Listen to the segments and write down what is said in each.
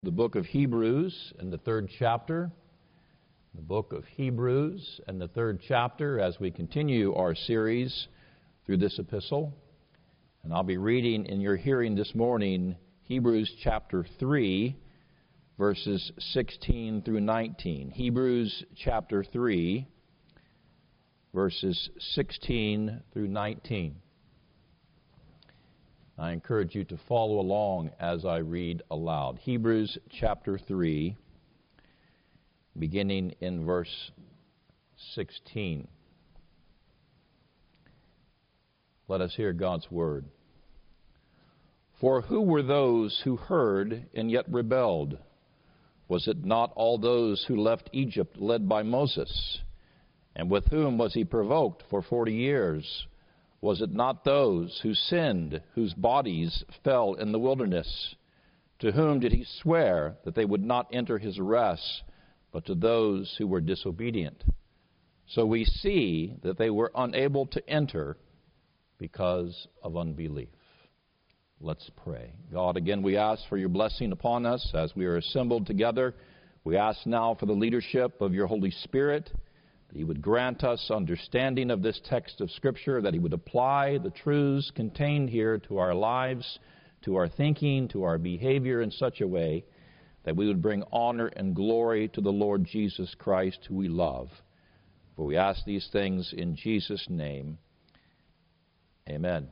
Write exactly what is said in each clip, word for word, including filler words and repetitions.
The book of Hebrews and the third chapter. The book of Hebrews and the third chapter as we continue our series through this epistle. And I'll be reading in your hearing this morning Hebrews chapter three, verses sixteen through nineteen. Hebrews chapter three, verses sixteen through nineteen. I encourage you to follow along as I read aloud. Hebrews chapter three, beginning in verse sixteen. Let us hear God's word. For who were those who heard and yet rebelled? Was it not all those who left Egypt led by Moses? And with whom was he provoked for forty years? Was it not those who sinned, whose bodies fell in the wilderness? To whom did he swear that they would not enter his rest, but to those who were disobedient? So we see that they were unable to enter because of unbelief. Let's pray. God, again, we ask for your blessing upon us as we are assembled together. We ask now for the leadership of your Holy Spirit, that he would grant us understanding of this text of Scripture, that he would apply the truths contained here to our lives, to our thinking, to our behavior in such a way that we would bring honor and glory to the Lord Jesus Christ, who we love. For we ask these things in Jesus' name. Amen.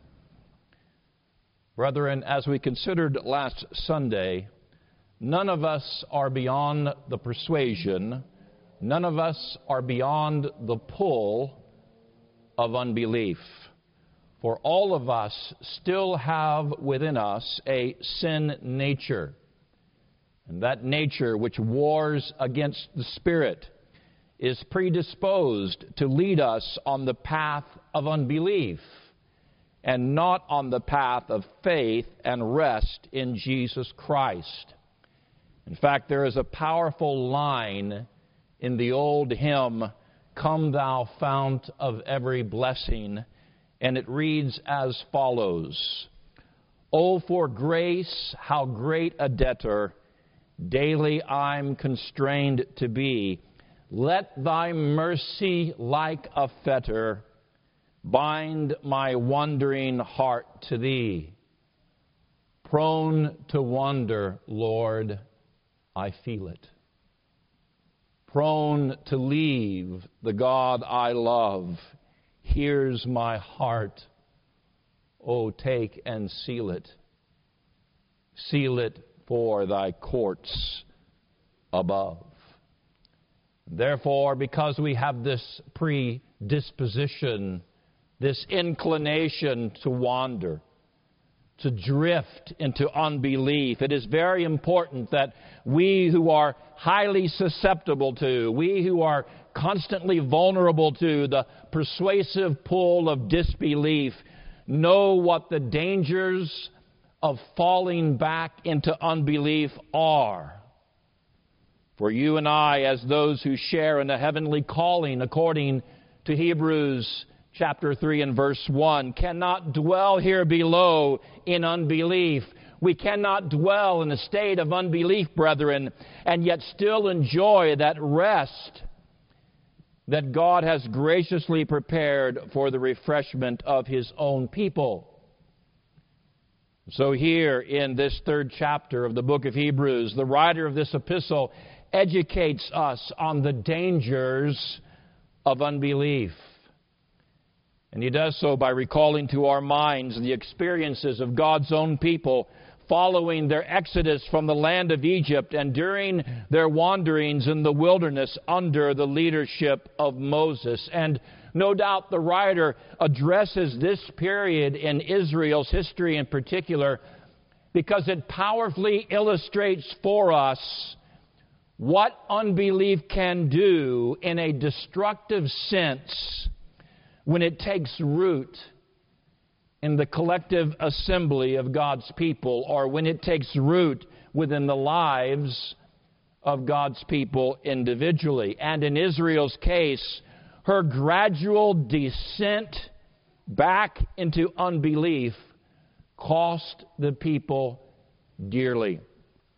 Brethren, as we considered last Sunday, none of us are beyond the persuasion None of us are beyond the pull of unbelief. For all of us still have within us a sin nature. And that nature, which wars against the Spirit, is predisposed to lead us on the path of unbelief and not on the path of faith and rest in Jesus Christ. In fact, there is a powerful line in the old hymn, Come Thou Fount of Every Blessing, and it reads as follows: Oh, for grace, how great a debtor daily I'm constrained to be. Let thy mercy like a fetter bind my wandering heart to thee. Prone to wander, Lord, I feel it. Prone to leave the God I love, here's my heart. Oh, take and seal it. Seal it for thy courts above. Therefore, because we have this predisposition, this inclination to wander, to drift into unbelief, it is very important that we who are highly susceptible to, we who are constantly vulnerable to the persuasive pull of disbelief, know what the dangers of falling back into unbelief are. For you and I, as those who share in the heavenly calling, according to Hebrews chapter three and verse one, cannot dwell here below in unbelief. We cannot dwell in a state of unbelief, brethren, and yet still enjoy that rest that God has graciously prepared for the refreshment of His own people. So here in this third chapter of the book of Hebrews, the writer of this epistle educates us on the dangers of unbelief. And he does so by recalling to our minds the experiences of God's own people following their exodus from the land of Egypt and during their wanderings in the wilderness under the leadership of Moses. And no doubt the writer addresses this period in Israel's history in particular because it powerfully illustrates for us what unbelief can do in a destructive sense when it takes root in the collective assembly of God's people, or when it takes root within the lives of God's people individually. And in Israel's case, her gradual descent back into unbelief cost the people dearly.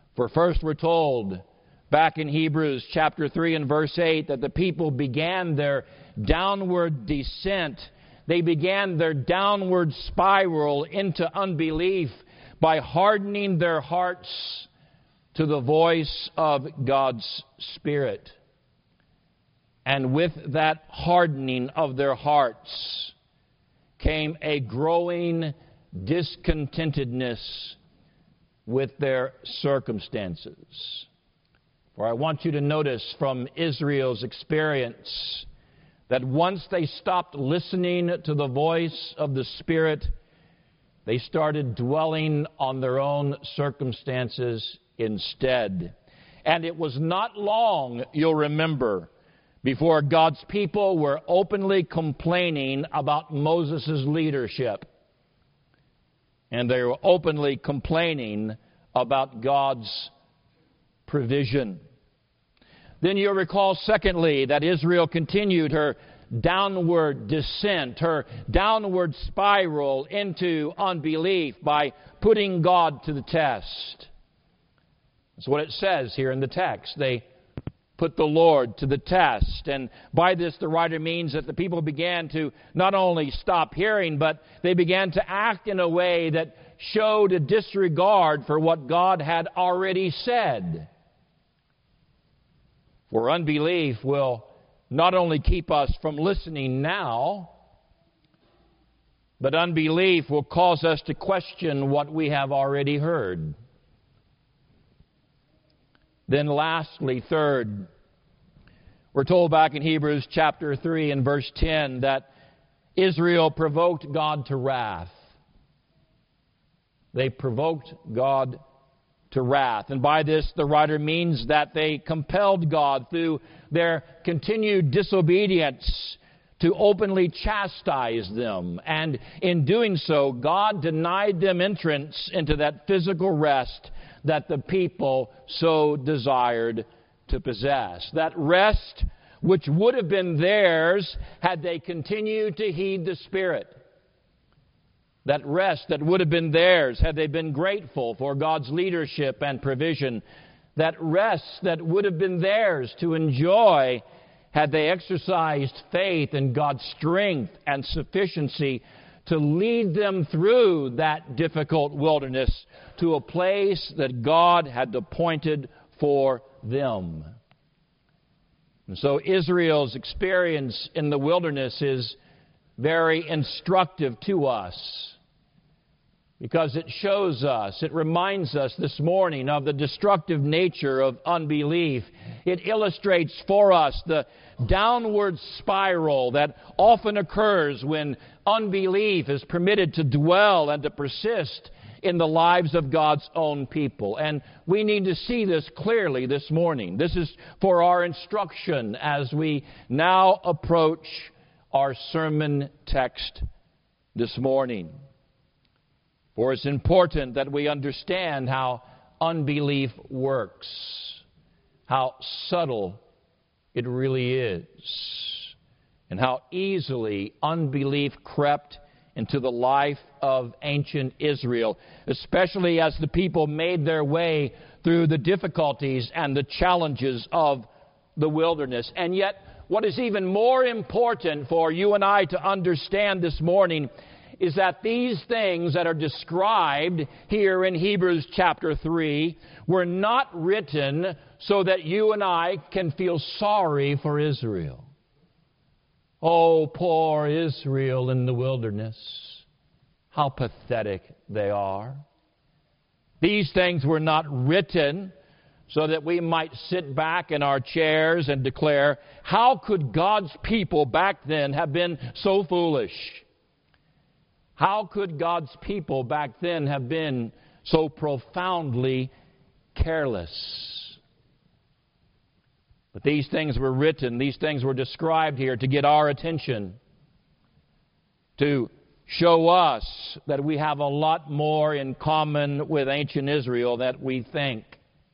For first we're told back in Hebrews chapter three and verse eight that the people began their downward descent. They began their downward spiral into unbelief by hardening their hearts to the voice of God's Spirit. And with that hardening of their hearts came a growing discontentedness with their circumstances. For I want you to notice from Israel's experience that once they stopped listening to the voice of the Spirit, they started dwelling on their own circumstances instead. And it was not long, you'll remember, before God's people were openly complaining about Moses' leadership. And they were openly complaining about God's provision. Then you'll recall, secondly, that Israel continued her downward descent, her downward spiral into unbelief by putting God to the test. That's what it says here in the text. They put the Lord to the test. And by this, the writer means that the people began to not only stop hearing, but they began to act in a way that showed a disregard for what God had already said. For unbelief will not only keep us from listening now, but unbelief will cause us to question what we have already heard. Then lastly, third, we're told back in Hebrews chapter three and verse ten that Israel provoked God to wrath. They provoked God to wrath. And by this, the writer means that they compelled God through their continued disobedience to openly chastise them. And in doing so, God denied them entrance into that physical rest that the people so desired to possess. That rest which would have been theirs had they continued to heed the Spirit. That rest that would have been theirs had they been grateful for God's leadership and provision. That rest that would have been theirs to enjoy had they exercised faith in God's strength and sufficiency to lead them through that difficult wilderness to a place that God had appointed for them. And so Israel's experience in the wilderness is very instructive to us, because it shows us, it reminds us this morning of the destructive nature of unbelief. It illustrates for us the downward spiral that often occurs when unbelief is permitted to dwell and to persist in the lives of God's own people. And we need to see this clearly this morning. This is for our instruction as we now approach our sermon text this morning. For it's important that we understand how unbelief works, how subtle it really is, and how easily unbelief crept into the life of ancient Israel, especially as the people made their way through the difficulties and the challenges of the wilderness. And yet, what is even more important for you and I to understand this morning is that these things that are described here in Hebrews chapter three were not written so that you and I can feel sorry for Israel. Oh, poor Israel in the wilderness. How pathetic they are. These things were not written so that we might sit back in our chairs and declare, how could God's people back then have been so foolish? How could God's people back then have been so profoundly careless? But these things were written, these things were described here to get our attention, to show us that we have a lot more in common with ancient Israel than we think.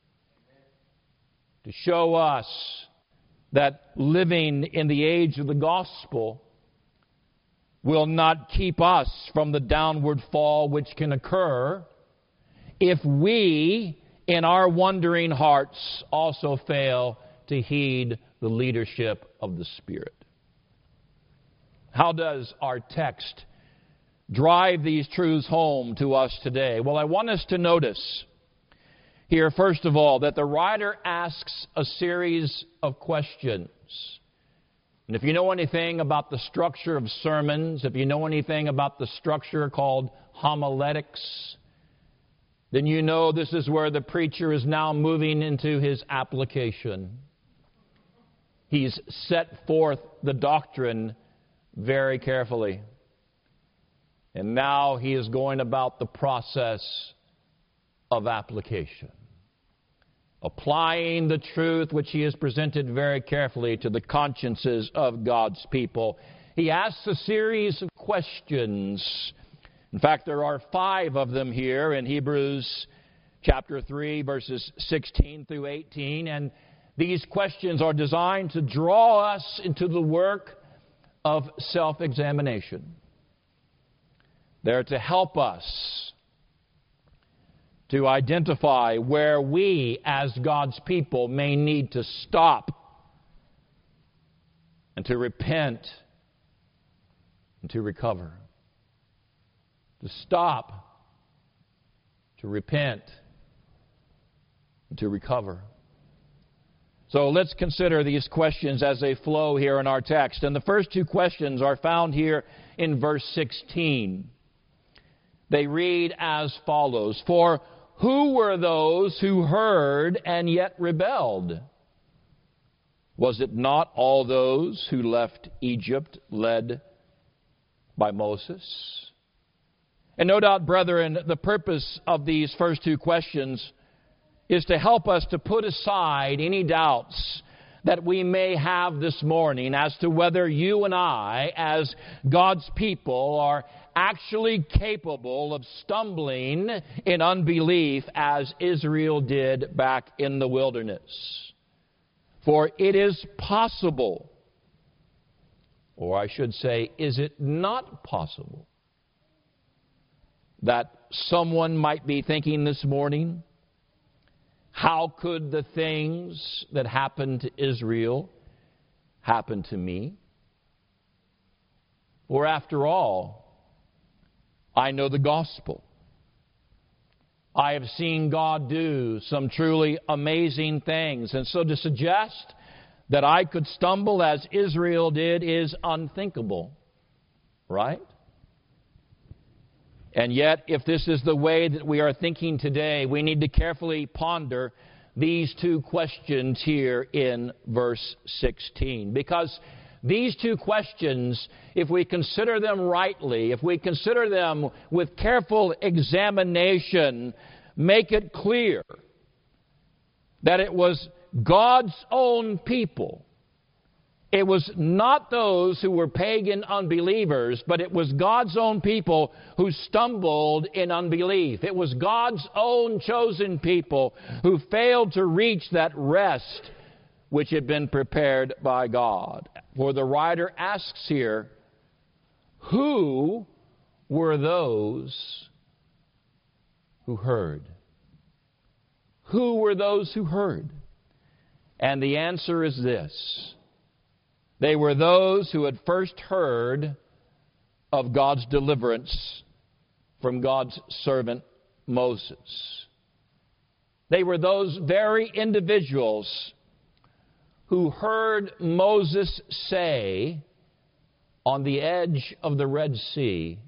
To show us that living in the age of the gospel will not keep us from the downward fall which can occur if we in our wandering hearts also fail to heed the leadership of the Spirit. How does our text drive these truths home to us today? Well, I want us to notice here, first of all, that the writer asks a series of questions. And if you know anything about the structure of sermons, if you know anything about the structure called homiletics, then you know this is where the preacher is now moving into his application. He's set forth the doctrine very carefully. And now he is going about the process of application, applying the truth which he has presented very carefully to the consciences of God's people. He asks a series of questions. In fact, there are five of them here in Hebrews chapter three, verses sixteen through eighteen. And these questions are designed to draw us into the work of self-examination. They're to help us to identify where we, as God's people, may need to stop and to repent and to recover. To stop, to repent, and to recover. So let's consider these questions as they flow here in our text. And the first two questions are found here in verse sixteen. They read as follows: For who were those who heard and yet rebelled? Was it not all those who left Egypt led by Moses? And no doubt, brethren, the purpose of these first two questions is to help us to put aside any doubts that we may have this morning as to whether you and I, as God's people, are actually capable of stumbling in unbelief as Israel did back in the wilderness. For it is possible, or I should say, is it not possible, that someone might be thinking this morning, how could the things that happened to Israel happen to me? For after all, I know the gospel. I have seen God do some truly amazing things. And so to suggest that I could stumble as Israel did is unthinkable, right? And yet, if this is the way that we are thinking today, we need to carefully ponder these two questions here in verse sixteen. Because these two questions, if we consider them rightly, if we consider them with careful examination, make it clear that it was God's own people. It was not those who were pagan unbelievers, but it was God's own people who stumbled in unbelief. It was God's own chosen people who failed to reach that rest which had been prepared by God. For the writer asks here, who were those who heard? Who were those who heard? And the answer is this: they were those who had first heard of God's deliverance from God's servant Moses. They were those very individuals who heard Moses say on the edge of the Red Sea,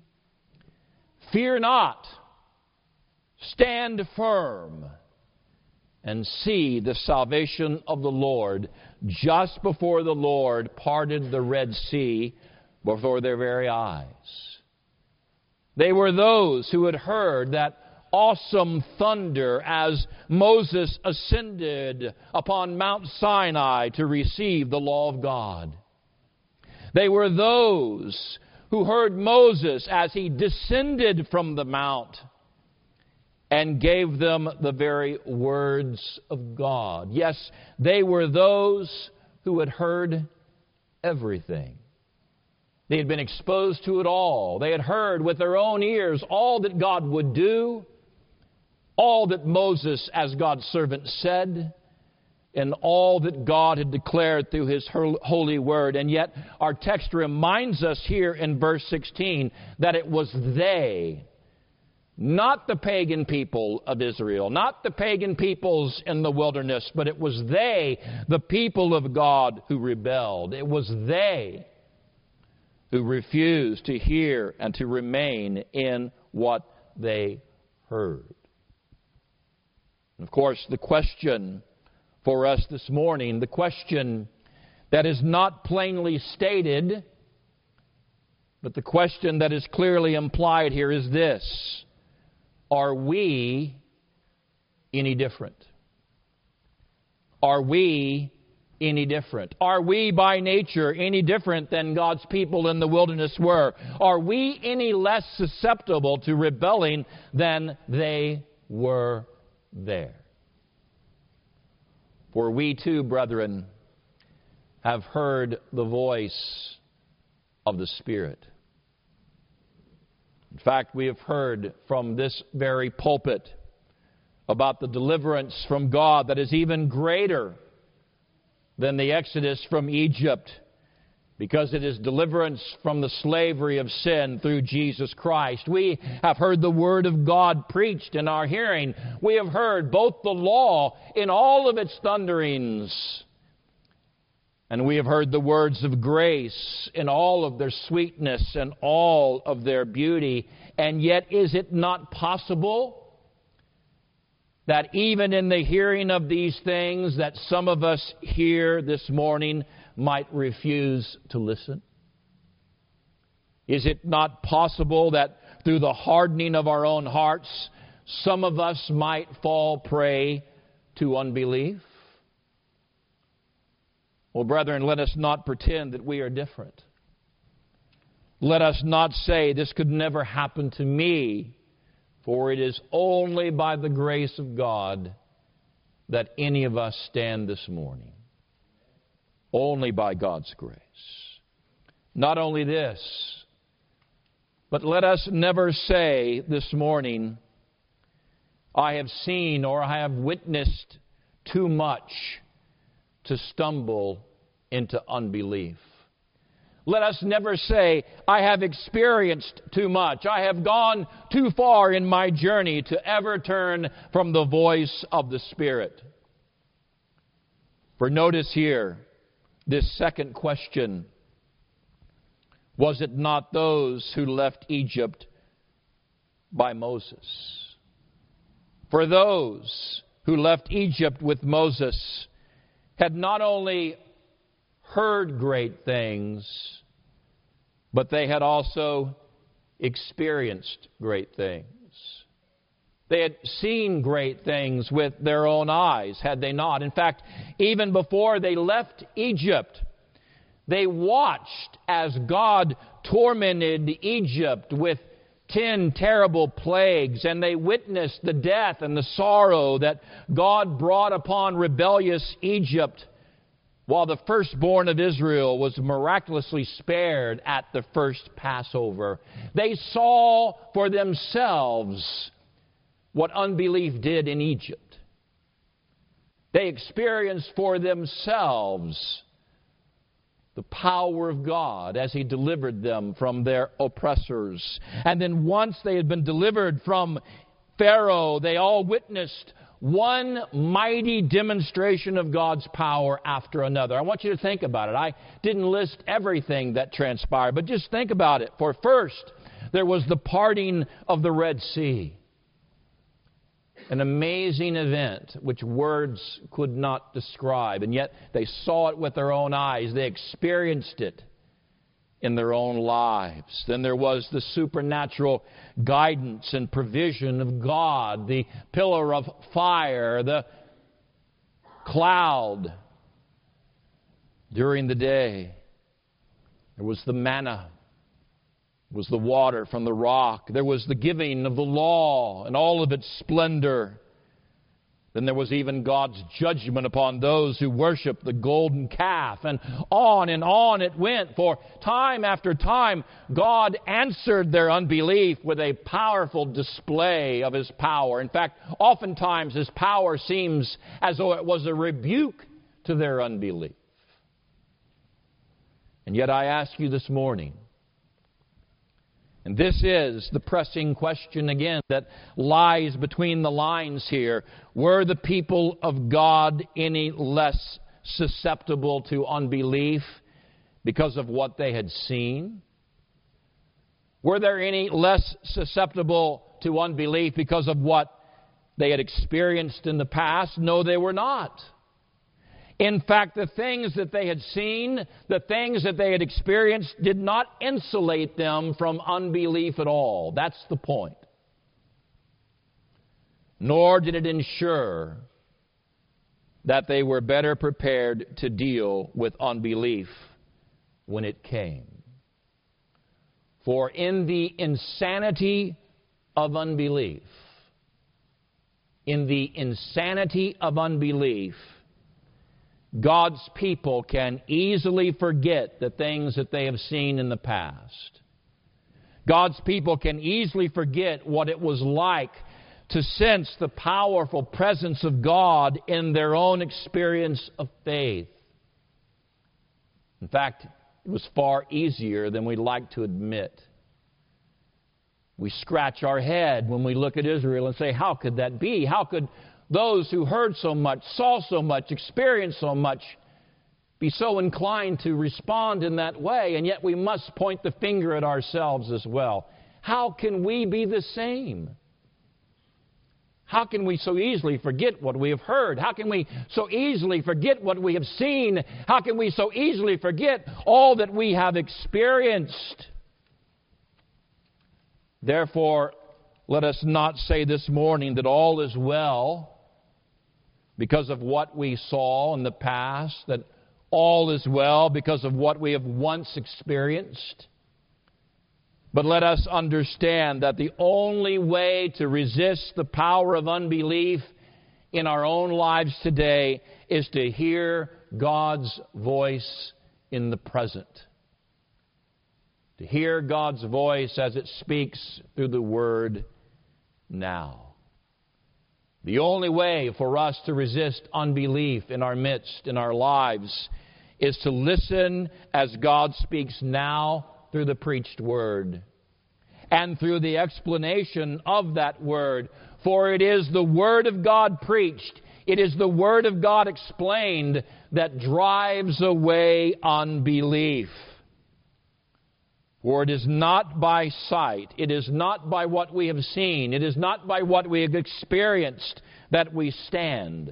"Fear not, stand firm, and see the salvation of the Lord," just before the Lord parted the Red Sea before their very eyes. They were those who had heard that awesome thunder as Moses ascended upon Mount Sinai to receive the law of God. They were those who heard Moses as he descended from the mount and gave them the very words of God. Yes, they were those who had heard everything. They had been exposed to it all. They had heard with their own ears all that God would do, all that Moses, as God's servant, said, and all that God had declared through His holy word. And yet our text reminds us here in verse sixteen that it was they, not the pagan people of Israel, not the pagan peoples in the wilderness, but it was they, the people of God, who rebelled. It was they who refused to hear and to remain in what they heard. And of course, the question for us this morning, the question that is not plainly stated, but the question that is clearly implied here is this: are we any different? Are we any different? Are we by nature any different than God's people in the wilderness were? Are we any less susceptible to rebelling than they were there? For we too, brethren, have heard the voice of the Spirit. In fact, we have heard from this very pulpit about the deliverance from God that is even greater than the exodus from Egypt, because it is deliverance from the slavery of sin through Jesus Christ. We have heard the Word of God preached in our hearing. We have heard both the law in all of its thunderings, and we have heard the words of grace in all of their sweetness and all of their beauty. And yet, is it not possible that even in the hearing of these things that some of us here this morning might refuse to listen? Is it not possible that through the hardening of our own hearts, some of us might fall prey to unbelief? Well, brethren, let us not pretend that we are different. Let us not say, this could never happen to me, for it is only by the grace of God that any of us stand this morning. Only by God's grace. Not only this, but let us never say this morning, I have seen or I have witnessed too much to stumble into unbelief. Let us never say, I have experienced too much. I have gone too far in my journey to ever turn from the voice of the Spirit. For notice here, this second question: was it not those who left Egypt by Moses? For those who left Egypt with Moses had not only heard great things, but they had also experienced great things. They had seen great things with their own eyes, had they not? In fact, even before they left Egypt, they watched as God tormented Egypt with ten terrible plagues, and they witnessed the death and the sorrow that God brought upon rebellious Egypt, while the firstborn of Israel was miraculously spared at the first Passover. They saw for themselves what unbelief did in Egypt. They experienced for themselves the power of God as He delivered them from their oppressors. And then once they had been delivered from Pharaoh, they all witnessed one mighty demonstration of God's power after another. I want you to think about it. I didn't list everything that transpired, but just think about it. For first, there was the parting of the Red Sea. An amazing event which words could not describe, and yet they saw it with their own eyes. They experienced it in their own lives. Then there was the supernatural guidance and provision of God, the pillar of fire, the cloud during the day. There was the manna. There was the water from the rock. There was the giving of the law and all of its splendor. Then there was even God's judgment upon those who worship the golden calf. And on and on it went. For time after time, God answered their unbelief with a powerful display of His power. In fact, oftentimes His power seems as though it was a rebuke to their unbelief. And yet I ask you this morning, and this is the pressing question again that lies between the lines here. Were the people of God any less susceptible to unbelief because of what they had seen? Were they any less susceptible to unbelief because of what they had experienced in the past? No, they were not. In fact, the things that they had seen, the things that they had experienced, did not insulate them from unbelief at all. That's the point. Nor did it ensure that they were better prepared to deal with unbelief when it came. For in the insanity of unbelief, in the insanity of unbelief, God's people can easily forget the things that they have seen in the past. God's people can easily forget what it was like to sense the powerful presence of God in their own experience of faith. In fact, it was far easier than we'd like to admit. We scratch our head when we look at Israel and say, how could that be? How could those who heard so much, saw so much, experienced so much, be so inclined to respond in that way? And yet we must point the finger at ourselves as well. How can we be the same? How can we so easily forget what we have heard? How can we so easily forget what we have seen? How can we so easily forget all that we have experienced? Therefore, let us not say this morning that all is well because of what we saw in the past, that all is well because of what we have once experienced. But let us understand that the only way to resist the power of unbelief in our own lives today is to hear God's voice in the present. To hear God's voice as it speaks through the Word now. The only way for us to resist unbelief in our midst, in our lives, is to listen as God speaks now through the preached Word and through the explanation of that Word. For it is the Word of God preached, it is the Word of God explained that drives away unbelief. For it is not by sight, it is not by what we have seen, it is not by what we have experienced that we stand.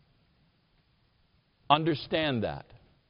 Understand that.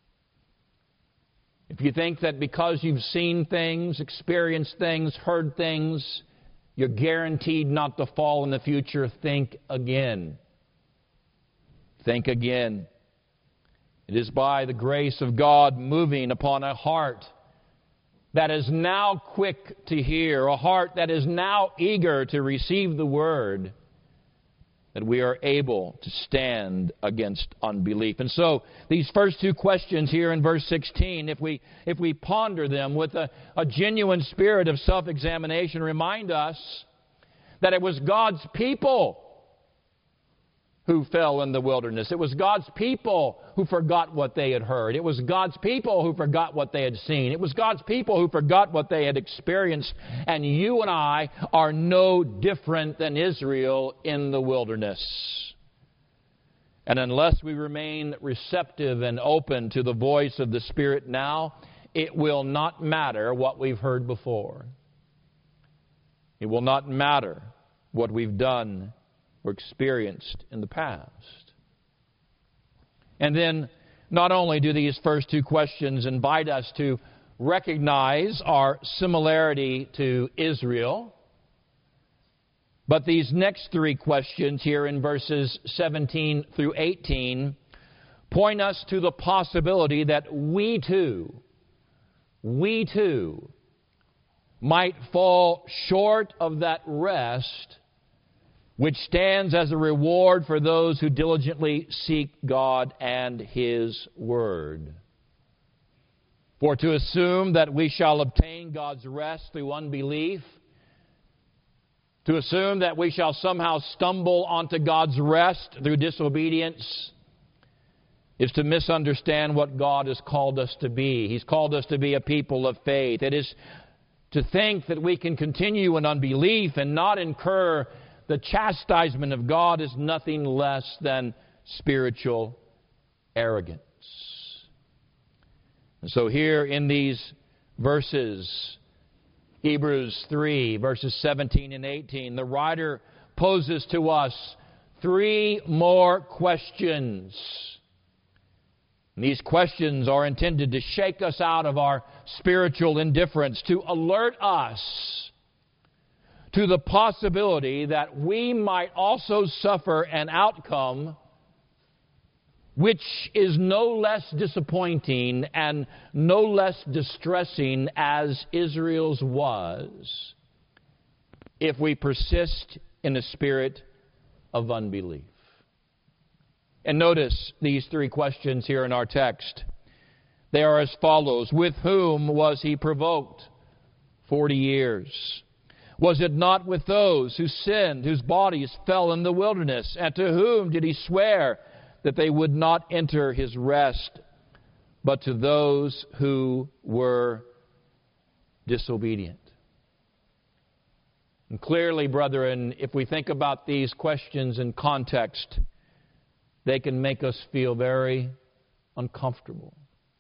If you think that because you've seen things, experienced things, heard things, you're guaranteed not to fall in the future, think again. Think again. It is by the grace of God moving upon a heart that is now quick to hear, a heart that is now eager to receive the Word, that we are able to stand against unbelief. And so, these first two questions here in verse sixteen, if we if we ponder them with a, a genuine spirit of self-examination, remind us that it was God's people who fell in the wilderness. It was God's people who forgot what they had heard. It was God's people who forgot what they had seen. It was God's people who forgot what they had experienced. And you and I are no different than Israel in the wilderness. And unless we remain receptive and open to the voice of the Spirit now, it will not matter what we've heard before. It will not matter what we've done or experienced in the past. And then, not only do these first two questions invite us to recognize our similarity to Israel, but these next three questions here in verses seventeen through eighteen point us to the possibility that we too, we too, might fall short of that rest which stands as a reward for those who diligently seek God and His Word. For to assume that we shall obtain God's rest through unbelief, to assume that we shall somehow stumble onto God's rest through disobedience, is to misunderstand what God has called us to be. He's called us to be a people of faith. It is to think that we can continue in unbelief and not incur the chastisement of God is nothing less than spiritual arrogance. And so here in these verses, Hebrews three, verses seventeen and eighteen, the writer poses to us three more questions. And these questions are intended to shake us out of our spiritual indifference, to alert us to the possibility that we might also suffer an outcome which is no less disappointing and no less distressing as Israel's was if we persist in a spirit of unbelief. And notice these three questions here in our text. They are as follows. With whom was he provoked? Forty years. Was it not with those who sinned, whose bodies fell in the wilderness? And to whom did he swear that they would not enter his rest, but to those who were disobedient? And clearly, brethren, if we think about these questions in context, they can make us feel very uncomfortable.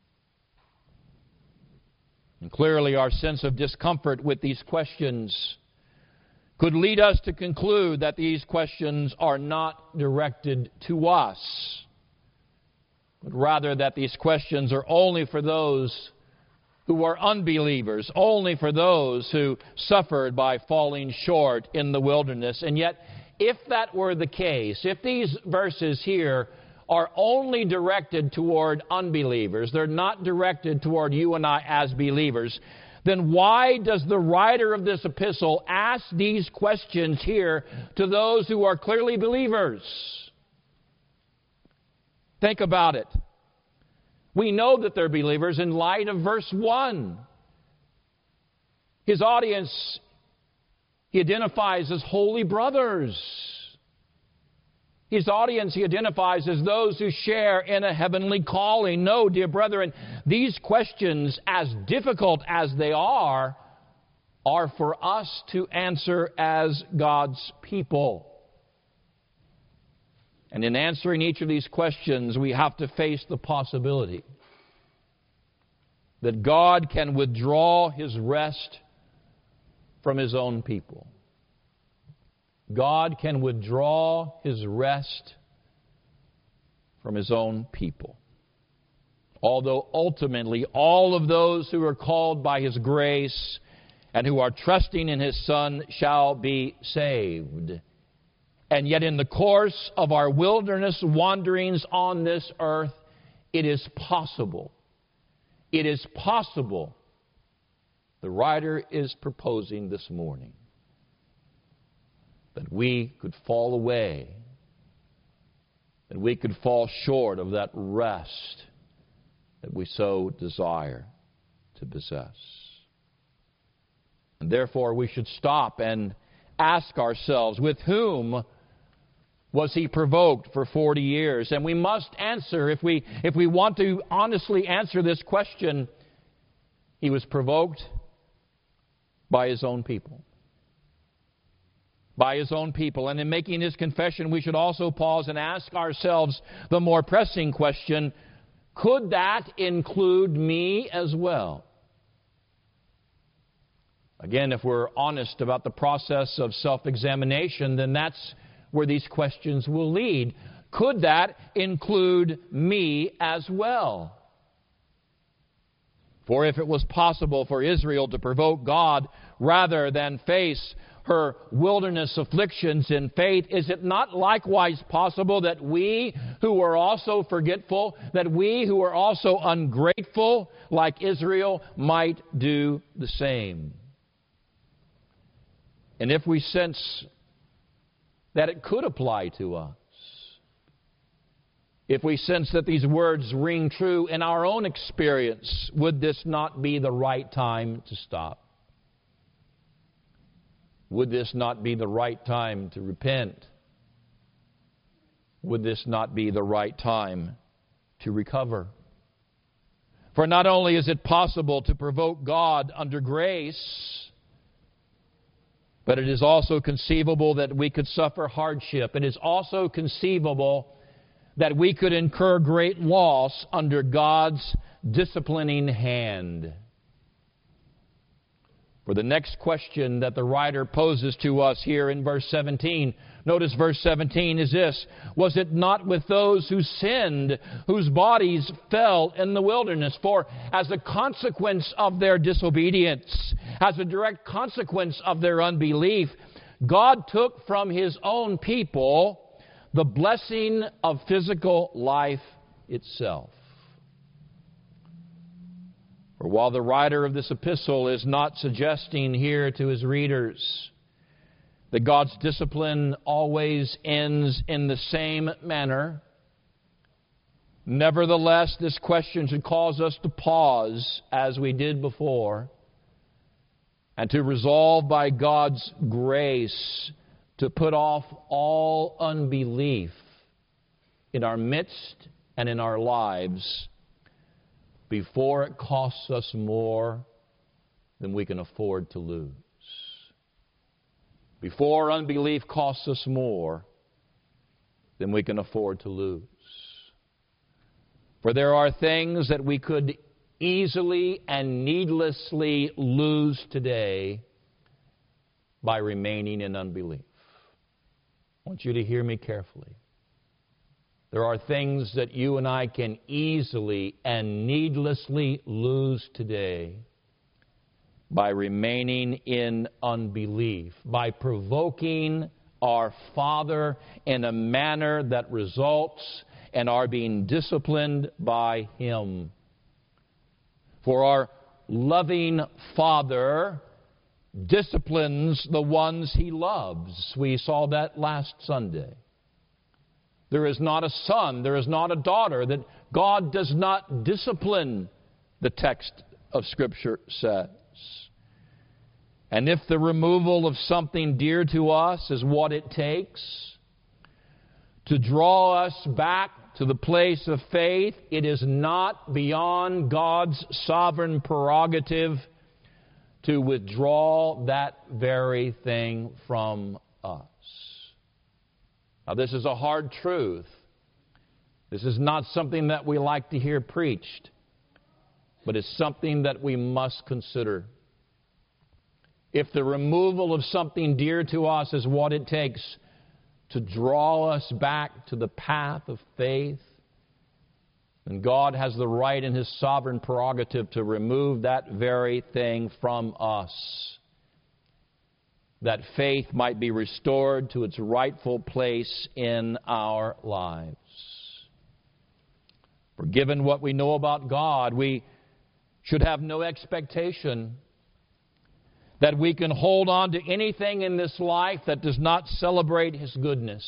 And clearly, our sense of discomfort with these questions could lead us to conclude that these questions are not directed to us, but rather that these questions are only for those who are unbelievers, only for those who suffered by falling short in the wilderness. And yet, if that were the case, if these verses here are only directed toward unbelievers, they're not directed toward you and I as believers, then why does the writer of this epistle ask these questions here to those who are clearly believers? Think about it. We know that they're believers in light of verse one. His audience, he identifies as holy brothers. His audience he identifies as those who share in a heavenly calling. No, dear brethren, these questions, as difficult as they are, are for us to answer as God's people. And in answering each of these questions, we have to face the possibility that God can withdraw His rest from His own people. God can withdraw His rest from His own people. Although ultimately all of those who are called by His grace and who are trusting in His Son shall be saved. And yet in the course of our wilderness wanderings on this earth, it is possible. It is possible, the writer is proposing this morning, that we could fall away, that we could fall short of that rest that we so desire to possess. And therefore we should stop and ask ourselves, with whom was he provoked for forty years? And we must answer, if we, if we want to honestly answer this question, he was provoked by his own people. By his own people. And in making his confession, we should also pause and ask ourselves the more pressing question, could that include me as well? Again, if we're honest about the process of self-examination, then that's where these questions will lead. Could that include me as well? For if it was possible for Israel to provoke God rather than face her wilderness afflictions in faith, is it not likewise possible that we who are also forgetful, that we who are also ungrateful, like Israel, might do the same? And if we sense that it could apply to us. If we sense that these words ring true in our own experience, would this not be the right time to stop? Would this not be the right time to repent? Would this not be the right time to recover? For not only is it possible to provoke God under grace, but it is also conceivable that we could suffer hardship. It is also conceivable that we could incur great loss under God's disciplining hand. For the next question that the writer poses to us here in verse seventeen, notice verse seventeen is this: was it not with those who sinned, whose bodies fell in the wilderness? For as a consequence of their disobedience, as a direct consequence of their unbelief, God took from His own people the blessing of physical life itself. For while the writer of this epistle is not suggesting here to his readers that God's discipline always ends in the same manner, nevertheless, this question should cause us to pause, as we did before, and to resolve by God's grace to put off all unbelief in our midst and in our lives before it costs us more than we can afford to lose. Before unbelief costs us more than we can afford to lose. For there are things that we could easily and needlessly lose today by remaining in unbelief. I want you to hear me carefully. There are things that you and I can easily and needlessly lose today by remaining in unbelief, by provoking our Father in a manner that results in our being disciplined by Him. For our loving Father disciplines the ones He loves. We saw that last Sunday. There is not a son, there is not a daughter that God does not discipline, the text of Scripture says. And if the removal of something dear to us is what it takes to draw us back to the place of faith, it is not beyond God's sovereign prerogative to withdraw that very thing from us. Now, this is a hard truth. This is not something that we like to hear preached, but it's something that we must consider. If the removal of something dear to us is what it takes to draw us back to the path of faith, then God has the right in His sovereign prerogative to remove that very thing from us, that faith might be restored to its rightful place in our lives. For given what we know about God, we should have no expectation that we can hold on to anything in this life that does not celebrate His goodness.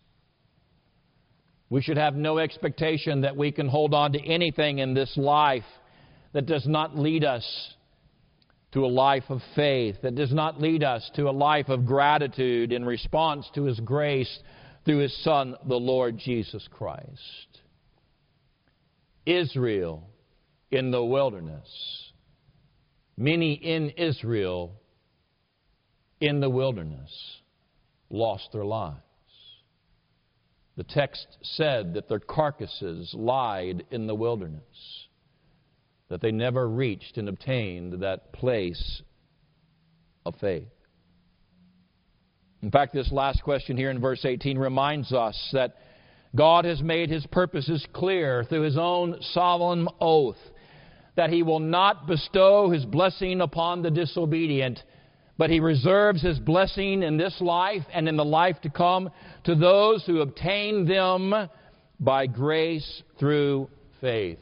We should have no expectation that we can hold on to anything in this life that does not lead us to a life of faith, that does not lead us to a life of gratitude in response to His grace through His Son, the Lord Jesus Christ. Israel in the wilderness. Many in Israel in the wilderness lost their lives. The text said that their carcasses lied in the wilderness, that they never reached and obtained that place of faith. In fact, this last question here in verse eighteen reminds us that God has made His purposes clear through His own solemn oath that He will not bestow His blessing upon the disobedient, but He reserves His blessing in this life and in the life to come to those who obtain them by grace through faith.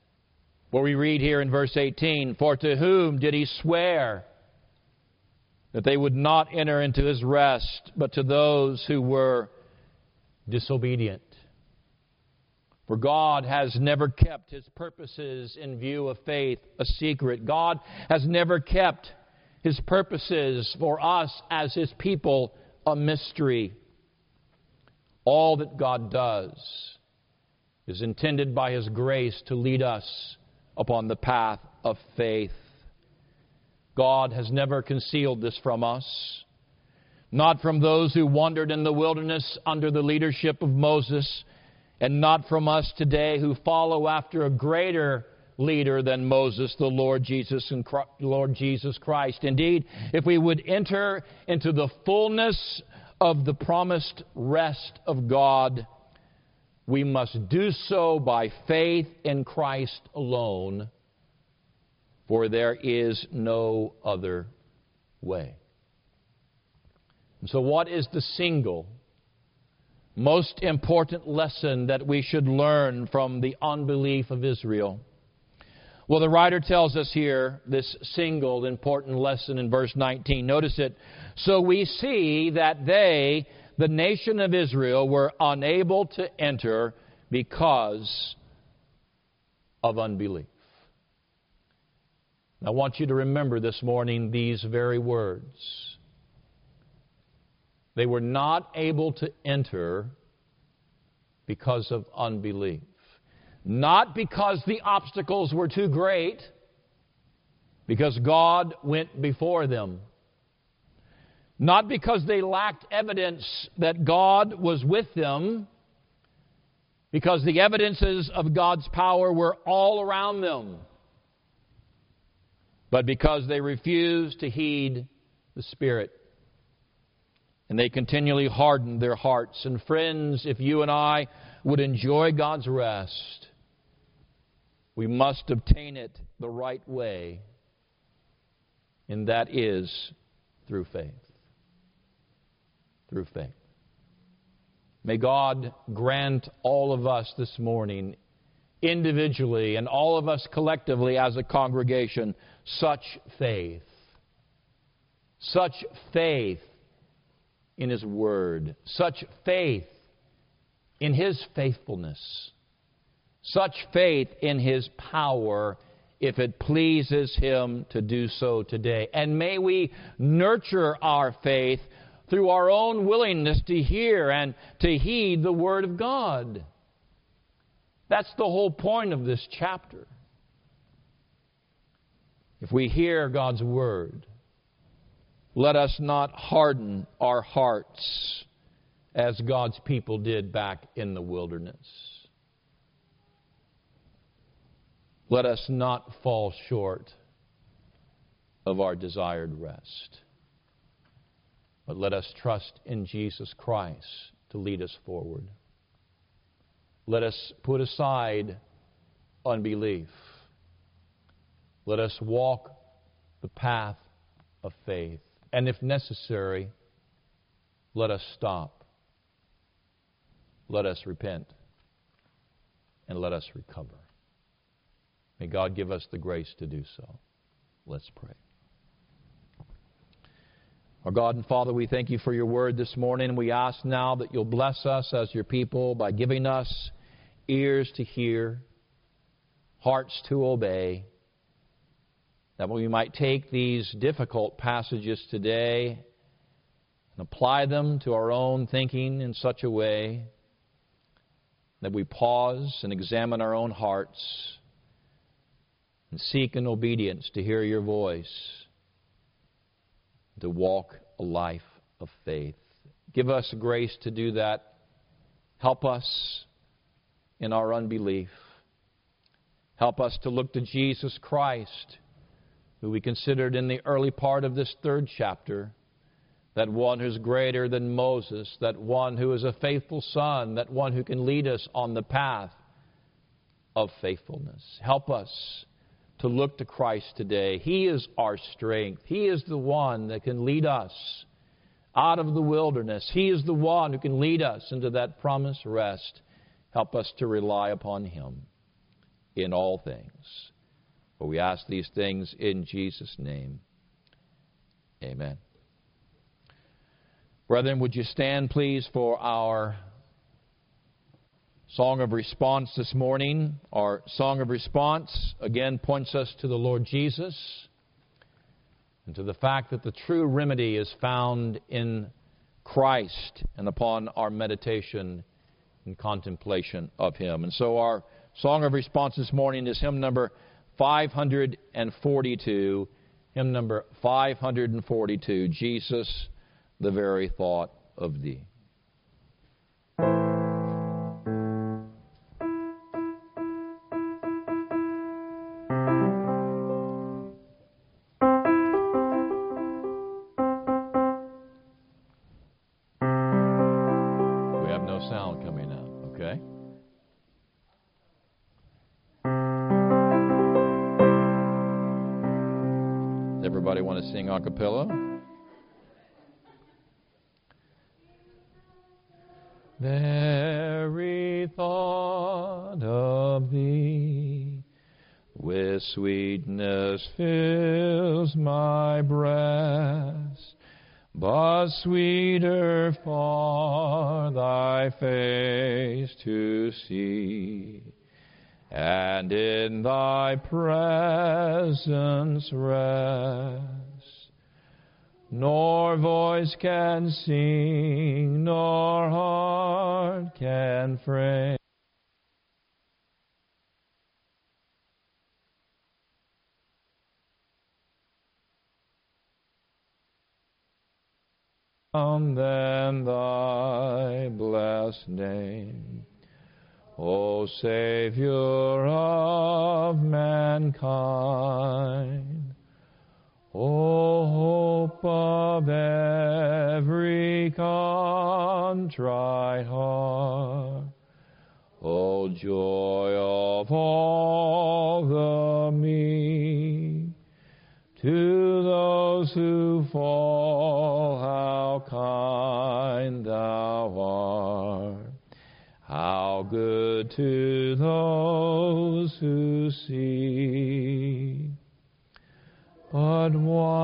Where we read here in verse eighteen, "For to whom did He swear? that they would not enter into His rest, but to those who were disobedient. For God has never kept His purposes in view of faith a secret. God has never kept His purposes for us as His people a mystery. All that God does is intended by His grace to lead us upon the path of faith. God has never concealed this from us, not from those who wandered in the wilderness under the leadership of Moses, and not from us today who follow after a greater leader than Moses, the Lord Jesus and Christ, Lord Jesus Christ. Indeed, if we would enter into the fullness of the promised rest of God, we must do so by faith in Christ alone, for there is no other way. And so what is the single most important lesson that we should learn from the unbelief of Israel? Well, the writer tells us here this single important lesson in verse nineteen. Notice it. So we see that they, the nation of Israel, were unable to enter because of unbelief. I want you to remember this morning these very words. They were not able to enter because of unbelief. Not because the obstacles were too great, because God went before them. Not because they lacked evidence that God was with them, because the evidences of God's power were all around them, but because they refused to heed the Spirit. And they continually hardened their hearts. And friends, if you and I would enjoy God's rest, we must obtain it the right way, and that is through faith. Through faith. May God grant all of us this morning, individually and all of us collectively as a congregation, such faith. Such faith in His Word. Such faith in His faithfulness. Such faith in His power, if it pleases Him to do so today. And may we nurture our faith through our own willingness to hear and to heed the Word of God. That's the whole point of this chapter. If we hear God's Word, let us not harden our hearts as God's people did back in the wilderness. Let us not fall short of our desired rest, but let us trust in Jesus Christ to lead us forward. Let us put aside unbelief. Let us walk the path of faith. And if necessary, let us stop. Let us repent. And let us recover. May God give us the grace to do so. Let's pray. Our God and Father, we thank You for Your Word this morning. And we ask now that You'll bless us as Your people by giving us ears to hear, hearts to obey, that we might take these difficult passages today and apply them to our own thinking in such a way that we pause and examine our own hearts and seek in obedience to hear Your voice, to walk a life of faith. Give us grace to do that. Help us in our unbelief. Help us to look to Jesus Christ, who we considered in the early part of this third chapter, that one who's greater than Moses, that one who is a faithful son, that one who can lead us on the path of faithfulness. Help us to look to Christ today. He is our strength. He is the one that can lead us out of the wilderness. He is the one who can lead us into that promised rest. Help us to rely upon Him in all things. For we ask these things in Jesus' name. Amen. Brethren, would you stand, please, for our song of response this morning? Our song of response, again, points us to the Lord Jesus and to the fact that the true remedy is found in Christ and upon our meditation and contemplation of Him. And so our song of response this morning is hymn number five forty-two. Hymn number five forty-two, Jesus, the very thought of Thee. We have no sound coming out, okay? Does everybody want to sing a cappella? Very thought of Thee with sweetness fills my breast, but sweeter far Thy face to see, and in Thy presence rest. Nor voice can sing, nor heart can frame than Thy blessed name. O Savior of mankind, O hope of every contrite heart, O joy of all the meek, to those who fall, how kind Thou art, how good to those who see. But one